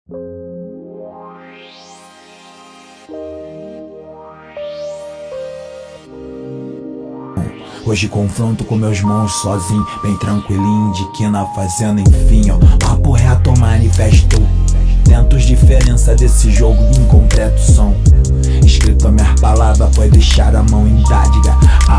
Hoje confronto com meus mãos sozinho, bem tranquilinho, de quina fazendo enfim, ó. Papo reto manifestou tentos diferença desse jogo em concreto som. Escrito a minha palavra pode deixar a mão em dádiga.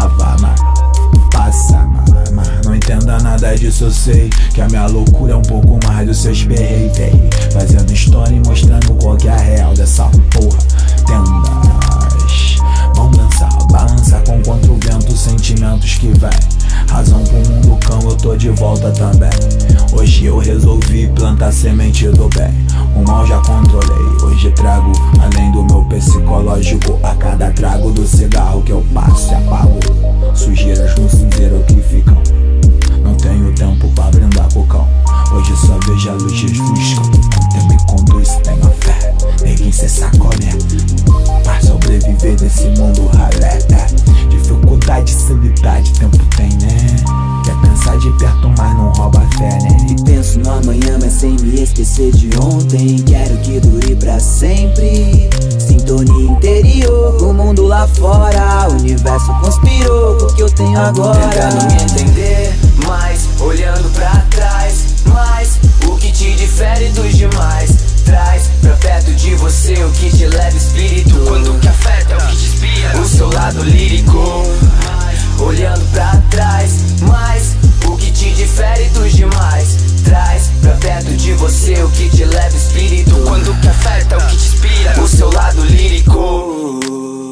Passa, mas não entenda nada disso, eu sei que a minha loucura é um pouco mais dos seus perreios, véi. Fazendo história e mostrando qual que é a real dessa porra. Tendas, vão dançar, balançar com contra o vento, sentimentos que vai. Razão pro mundo cão, eu tô de volta também. Hoje eu resolvi plantar semente do bem. O mal já controlei, hoje trago além do meu psicológico. A cada trago do cigarro que eu passo e apago sujeiras no cinzeiro que ficam. Não tenho tempo pra brindar com o cão. Hoje só vejo a luz refusca. Deus me conduz, tenha fé. Neguinho cê sacolé pra sobreviver desse mundo ralé. Dificuldade, sanidade, tempo tem, né? Quer pensar de perto, mas não rouba fé, né? E penso no amanhã, mas sem me esquecer de ontem. Quero que dure pra sempre. Sintonia interior, o mundo lá fora. O universo conspirou com o que eu tenho agora. Tentando me entender, mas olhando pra trás. Mas o que te difere dos demais? Traz pra perto de você o que te leva espírito. Quando o que afeta é o que te inspira, o seu lado lírico. Olhando pra trás, mas o que te difere dos demais? Traz pra perto de você o que te leva espírito. Quando o que afeta é o que te inspira, o seu lado lírico.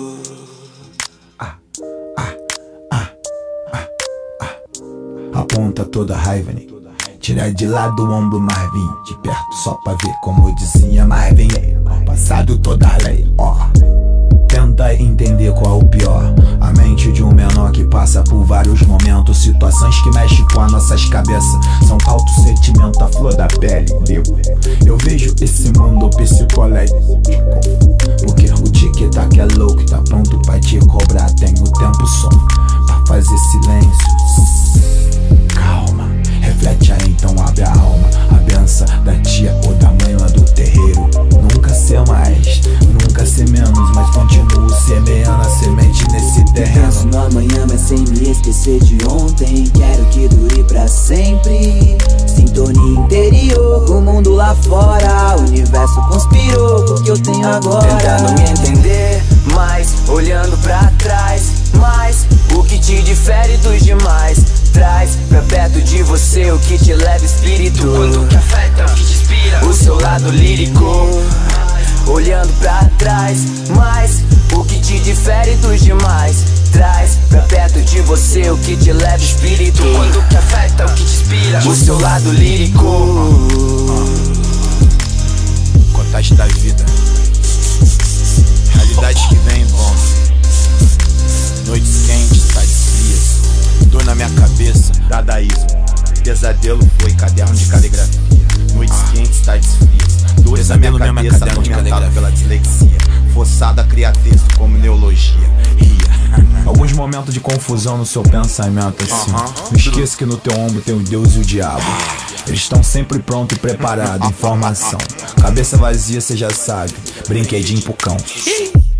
Aponta toda a raiva, né? Tira de lado o ombro, Marvin. De perto só pra ver como dizia Marvin. Passado toda a lei, ó. Tenta entender qual é o pior. A mente de um menor que passa por vários momentos. Situações que mexem com as nossas cabeças. São alto sentimento, a flor da pele. Eu vejo esse mundo psicológico. Porque o tic-tac é louco, tá pronto pra te cobrar. Tenho tempo só pra fazer silêncio. Calma, reflete aí, então abre a alma. A benção da tia ou da mãe lá do terreiro. Nunca ser mais, nunca ser menos, mas continuo semeando a semente nesse terreno. Penso no amanhã, mas sem me esquecer de ontem. Quero que dure pra sempre. Sintonia interior, o mundo lá fora. O universo conspirou com o que eu tenho agora. Tentando me entender, mas olhando pra trás. Mas o que te difere dos demais? Traz pra perto de você o que te leva espírito. Quando o que afeta é o que te inspira, o seu lado lírico. Olhando pra trás, mas o que te difere dos demais? Traz pra perto de você o que te leva espírito. Quando o que afeta é o que te inspira, o seu lado lírico. Contagem da vida, realidades que vêm e vão. Noites quentes, tardes frias, dor na minha cabeça, dadaísmo. Pesadelo foi caderno de caligrafia. Noites quentes, tardes frias, dores na minha cabeça, atormentado pela dislexia. Forçada a criar texto como neologia. Alguns momentos de confusão no seu pensamento, assim. Não esqueça que no teu ombro tem o Deus e o diabo. Eles estão sempre prontos e preparados, informação. Cabeça vazia, cê já sabe, brinquedinho pro cão.